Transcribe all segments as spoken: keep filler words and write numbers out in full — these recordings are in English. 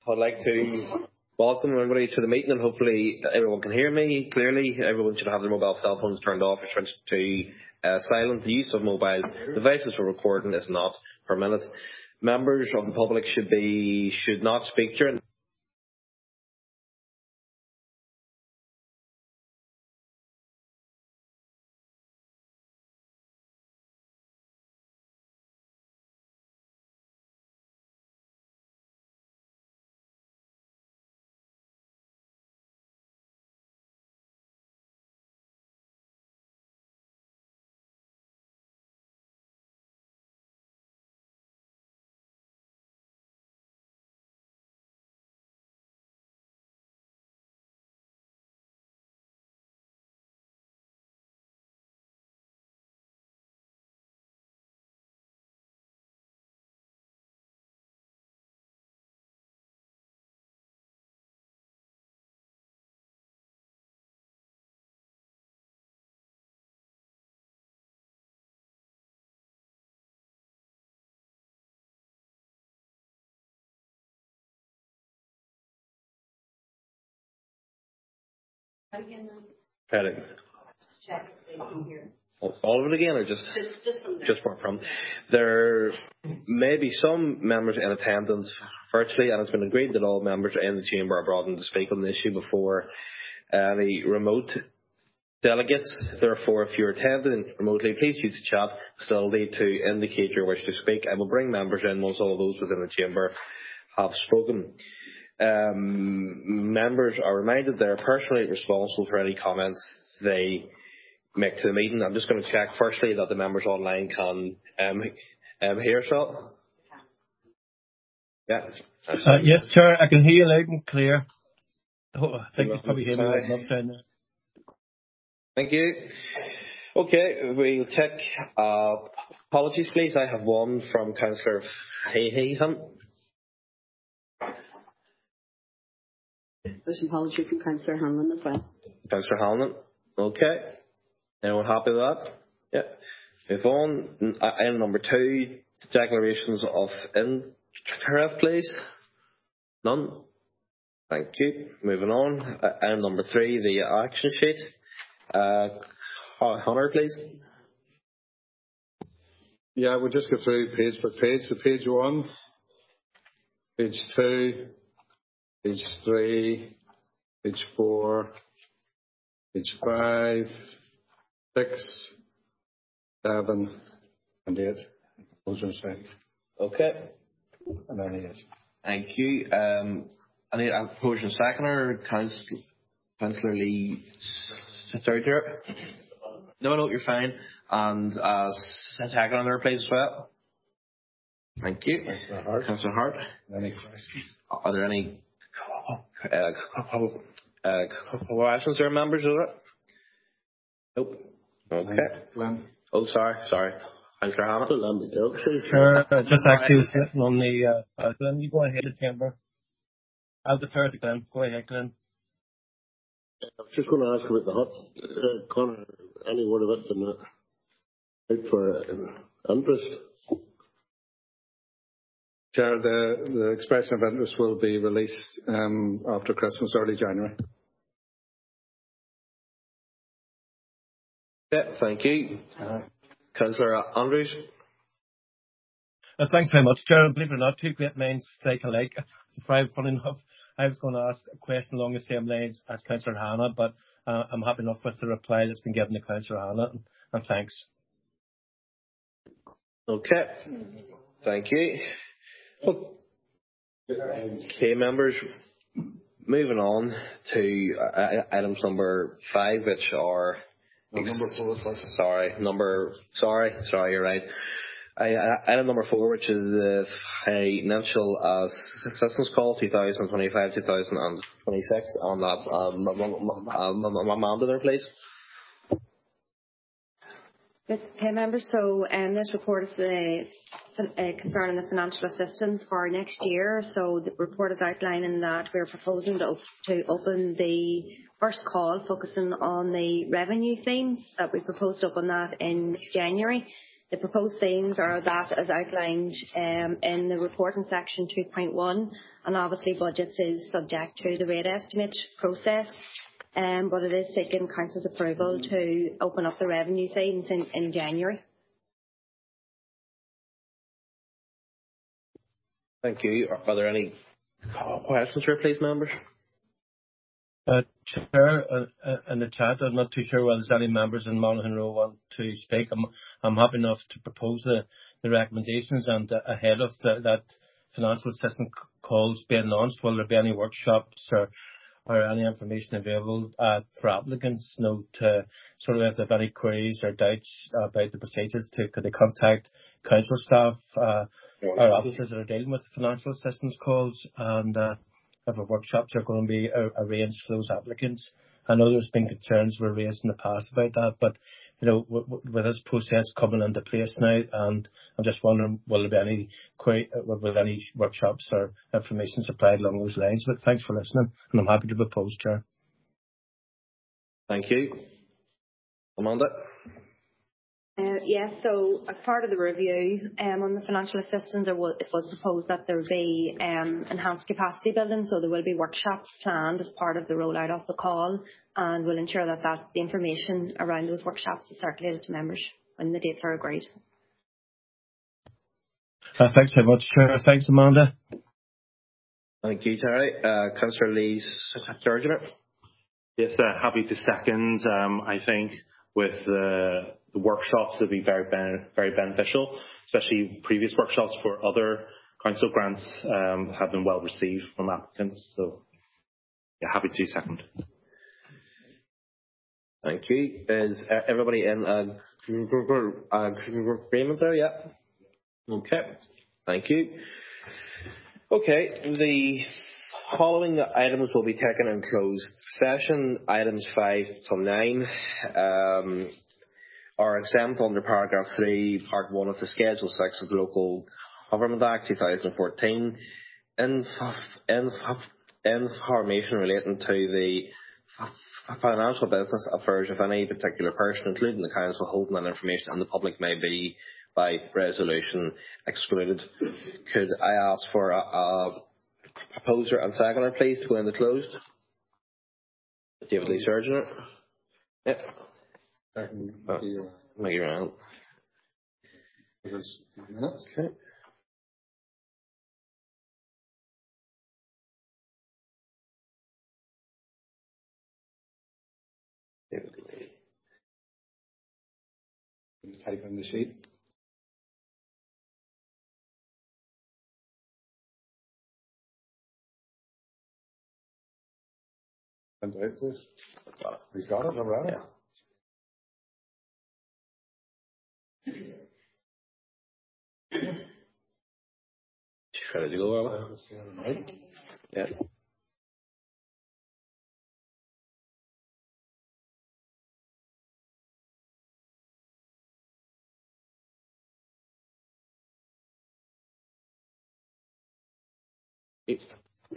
I'd like to welcome everybody to the meeting, and hopefully everyone can hear me clearly. Everyone should have their mobile cell phones turned off or switched to uh, silent. The use of mobile devices for recording is not permitted. Members of the public should be should not speak during Pardon. Check if they can hear. All of it again, or just just just from there? Just from, from there may be some members in attendance virtually, and it's been agreed that all members in the chamber are brought in to speak on the issue before any remote delegates. Therefore, if you're attending remotely, please use the chat facility to indicate your wish to speak. I will bring members in once all those within the chamber have spoken. Um, members are reminded they are personally responsible for any comments they make to the meeting. I'm just going to check firstly that the members online can um, um, hear so. Yeah. Uh, yes, Chair, I can hear you loud and clear. Oh, I think you probably hear me right enough down there. Thank you. Okay, we'll check. Uh, apologies, please. I have one from Councillor Hayhan. There's an apology from Councillor Hanlon as well. Councillor Hanlon. Okay. Anyone happy with that? Yeah. Move on. Item number two, declarations of interest, please. None. Thank you. Moving on. Item number three, the action sheet. Uh, Hunter, please. Yeah, we'll just go through page by page. So page one, page two, page three, page four, page five, six, seven, and eight. Those are saying. Okay. And then eight. Thank you. Um, I need a proposal seconder, Councillor Councillor Lee. Sorry, Chair. No, no, you're fine. And uh, second on there, please, as well. Thank you. Councillor Hart. Councillor Hart. Any questions? Are there any uh, uh, questions or members of it? Nope. Okay. Glenn. Oh, sorry, sorry. Councillor Hannah. Sure, uh, just actually was sitting on the, uh, uh, Glenn, you go ahead, the chamber. I'll defer to Glenn. Go ahead, Glenn. I was just going to ask about the hut, uh, Connor, any word of it and uh, out for uh, interest? Chair, the, the expression of interest will be released um, after Christmas, early January. Yeah, thank you. Uh, Councillor Andrews. Uh, thanks very much, Chair. Believe it or not, two great minds strike alike. It's very funny enough. I was going to ask a question along the same lines as Councillor Hannah, but uh, I'm happy enough with the reply that's been given to Councillor Hannah, and, and thanks. Okay. Thank you. Okay, members. Moving on to uh, items number five, which are no, number four. Sorry, number. Sorry, sorry. You're right. Item number four, which is the financial uh, assistance call two thousand twenty-five to two thousand twenty-six. On that, um, Amanda there, please. Yes, okay, members. So um, this report is the, uh, concerning the financial assistance for next year. So the report is outlining that we're proposing to, to open the first call focusing on the revenue themes that we proposed to open that in January. The proposed themes are that as outlined um, in the reporting section two point one, and obviously budgets is subject to the rate estimate process, um, but it is seeking Council's approval to open up the revenue themes in, in January. Thank you. Are there any questions here, please, members? Uh, Chair, uh, uh, in the chat, I'm not too sure whether there's any members in Monaghan Row want to speak. I'm, I'm happy enough to propose the, the recommendations, and uh, ahead of the, that financial assistance calls being launched, will there be any workshops or, or any information available uh, for applicants? You know, to sort of if they have any queries or doubts about the procedures, to could they contact council staff uh, or officers that are dealing with financial assistance calls, and uh, if workshops are going to be arranged for those applicants. I know there's been concerns were raised in the past about that, but you know, w- w- with this process coming into place now, and I'm just wondering, will there be any query, will there be any workshops or information supplied along those lines? But thanks for listening, and I'm happy to propose, Chair. Thank you. Amanda? Uh, yes, so as part of the review um, on the financial assistance, there was, it was proposed that there be um, enhanced capacity building, so there will be workshops planned as part of the rollout of the call, and we'll ensure that, that the information around those workshops is circulated to members when the dates are agreed. Uh, thanks very much, Chair. Thanks, Amanda. Thank you, Terry. Uh, Councillor Lee's urging it. Yes, uh, happy to second. Um, I think with the, the workshops, it'll be very ben- very beneficial, especially previous workshops for other council grants um, have been well received from applicants. So, yeah, happy to second. Thank you. Is uh, everybody in uh, agreement there? Yeah. Okay. Thank you. Okay. The following items will be taken in closed session. Items five to nine um, are exempt under paragraph three, part one of the Schedule six of the Local Government Act two thousand fourteen. Inf- inf- information relating to the financial business affairs of any particular person, including the council, holding that information, and the public may be, by resolution, excluded. Could I ask for a, a proposer and seconder, please, to go into closed? David Lee Surgeon. Yep. Uh, make your round. Okay. David Lee. Type in the sheet. And out this. He's got it already. Yeah. Try to go well. Yeah. It,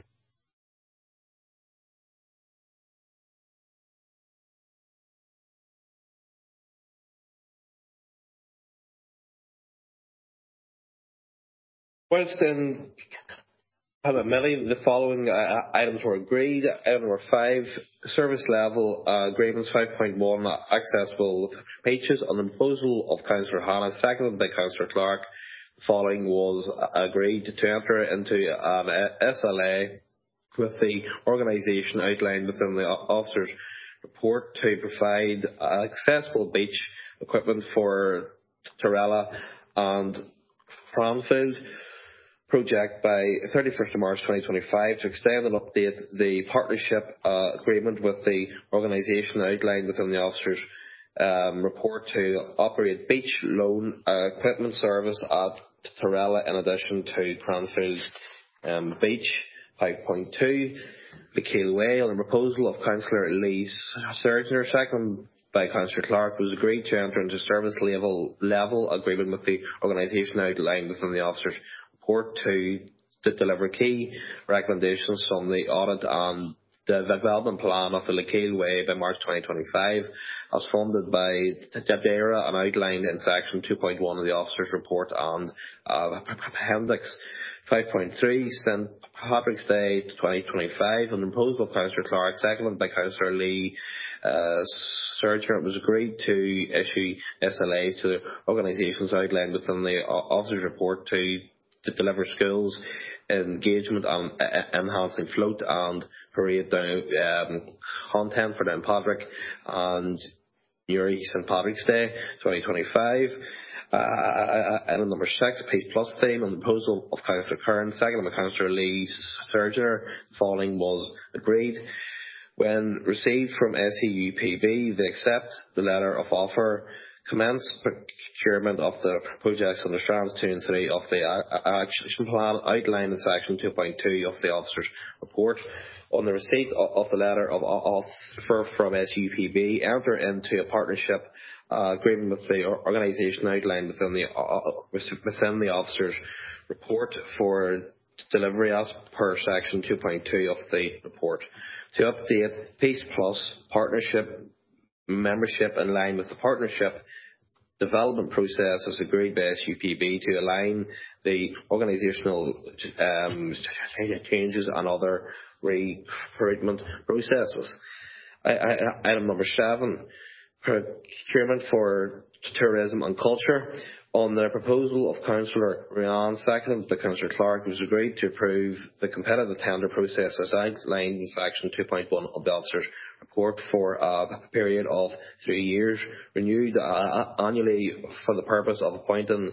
Whilst in Millie, the following uh, items were agreed. Item number five, service level uh, agreements five point one, accessible pages. On the proposal of Councillor Hannah, seconded by Councillor Clark, the following was agreed to enter into an S L A with the organisation outlined within the officer's report to provide accessible beach equipment for Torella and Cranfield project by thirty-first of March twenty twenty-five, to extend and update the partnership uh, agreement with the organisation outlined within the officer's um, report to operate beach loan uh, equipment service at Torella in addition to Cranfield um, Beach. five point two, the Keele Way, on the proposal of Councillor Lee Surgeon, second by Councillor Clark, was agreed to enter into service level level agreement with the organisation outlined within the officer's report to, to deliver key recommendations from the audit and the development plan of the Lakeel Way by March twenty twenty-five, as funded by DAERA and outlined in section two point one of the officer's report and uh, appendix. five point three, Saint Patrick's Day twenty twenty-five, on the proposal of Councillor Clark, seconded by Councillor Lee uh, Surgeon, it was agreed to issue S L As to the organisations outlined within the officer's report to, to deliver skills, engagement and uh, enhancing float and parade down um, content for Saint Patrick and Newry Saint Patrick's Day twenty twenty-five. Uh, item number six, Peace Plus theme, on the proposal of Councillor Kern, second by Councillor Lee Surgener, the following was agreed. When received from S E U P B, they accept the letter of offer, commence procurement of the projects under strands two and three of the action plan outlined in section two point two of the officer's report. On the receipt of the letter of offer from S U P B, enter into a partnership uh, agreement with the organisation outlined within the uh, within the officer's report for delivery as per section two point two of the report. To update Peace Plus partnership membership in line with the partnership development process as agreed by S U P B to align the organisational um, changes and other recruitment processes. I, I, item number seven, procurement for tourism and culture. On the proposal of Councillor Ryan, seconded by Councillor Clark, it was agreed to approve the competitive tender process as outlined in section two point one of the officer's report for a period of three years, renewed uh, annually for the purpose of appointing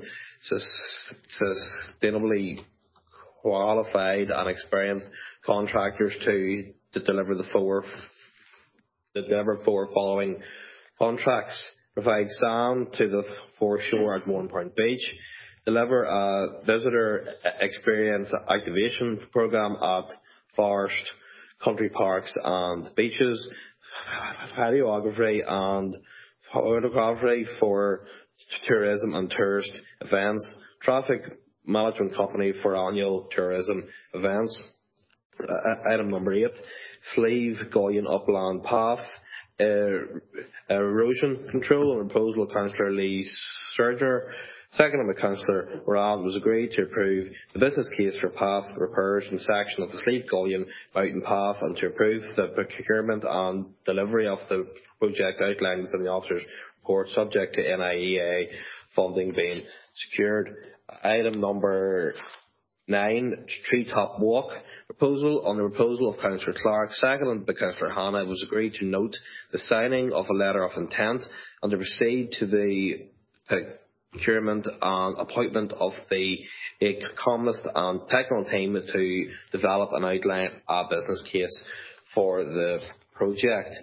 sustainably qualified and experienced contractors to, to deliver the four to deliver four following contracts. Provide sand to the foreshore at One Point Beach, deliver a visitor experience activation program at forest, country parks and beaches, videography and photography for tourism and tourist events, traffic management company for annual tourism events. Uh, item number eight, Sleeve Gullion Upland Path. Uh, erosion control, on the proposal of Councillor Lee Surgener, seconded by Councillor Morale, was agreed to approve the business case for path repairs in section of the Sleeve Gullion Mountain Path and to approve the procurement and delivery of the project outlined within the officer's report, subject to N I E A funding being secured. Item number nine, Treetop Walk. Proposal on the proposal of Councillor Clark, seconded by Councillor Hanna, it was agreed to note the signing of a letter of intent and to proceed to the procurement and appointment of the economist and technical team to develop and outline a business case for the project.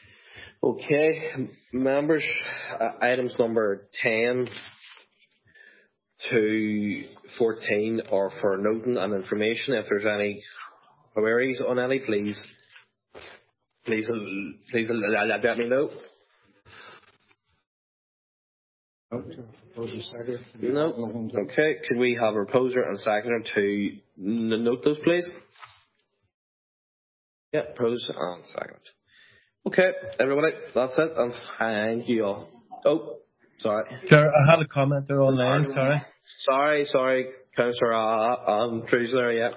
Okay, members, uh, items number ten to fourteen are for noting and information. If there's any queries on any, please, please, please let me know. No. Okay. Could we have a proposer and seconder to note those, please? Yeah, pros and second. Okay, everybody, that's it, and thank you all. Oh, sorry. Sure, I had a comment there online, sorry. Sorry, sorry, Councillor uh, um, Trees there, yeah.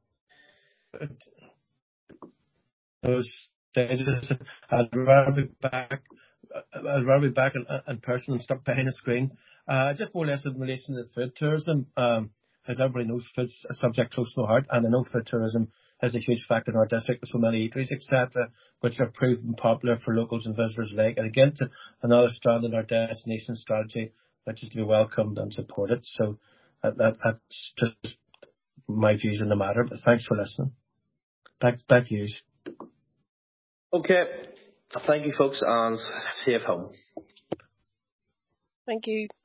I was saying, I'd rather be back, I'd rather be back in, in person and stop behind a screen. Uh, just more or less in relation to food tourism. Um, as everybody knows, food's a subject close to my heart, and I know food tourism is a huge factor in our district with so many eateries, et cetera, which are proven popular for locals and visitors alike. And again, to another strand in our destination strategy, which is to be welcomed and supported. So that, that, that's just my views on the matter. But thanks for listening. Back, back to you. Okay. Thank you, folks, and safe home. Thank you.